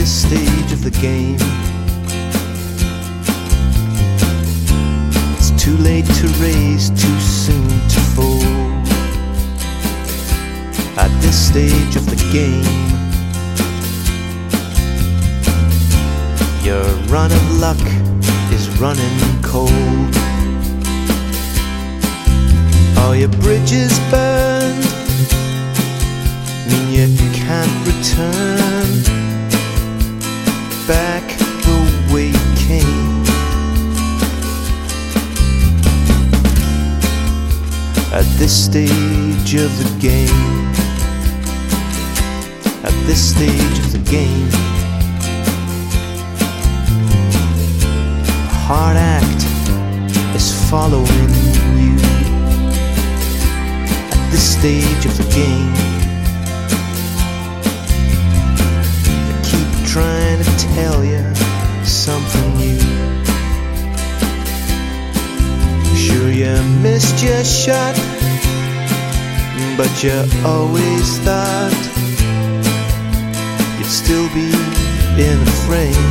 this stage of the game, it's too late to raise, too soon to fold. At this stage of the game, your run of luck is running cold. All your bridges burned mean you can't return back the way you came. At this stage of the game, at this stage of the game, a hard act is following you. At this stage of the game, trying to tell you something new. Sure, you missed your shot, but you always thought you'd still be in the frame.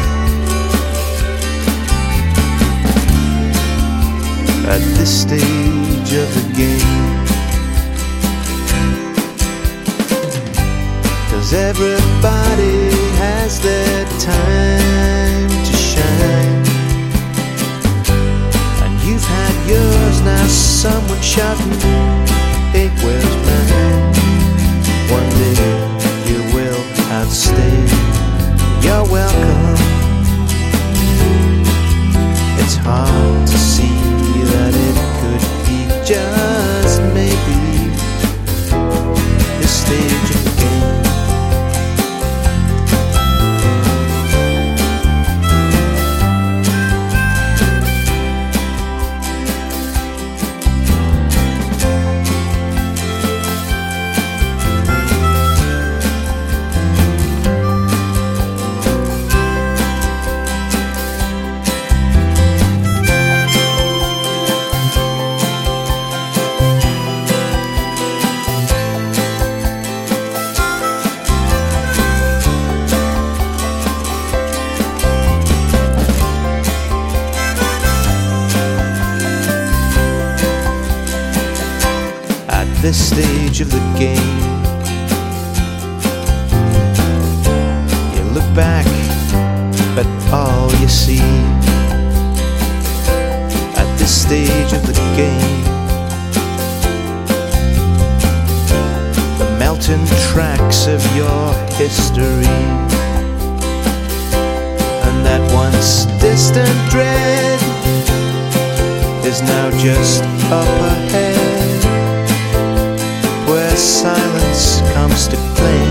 At this stage of the game, 'cause everybody has their time to shine, and you've had yours. Now someone shouting, hey, where's mine? One day you will outstay. You're welcome. It's hard to see that it could be just maybe this stage of the game. This stage of the game, you look back at all you see. At this stage of the game, the melting tracks of your history, and that once distant dread is now just up ahead, where silence comes to claim.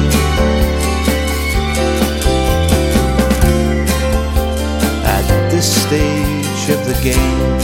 At this stage of the game,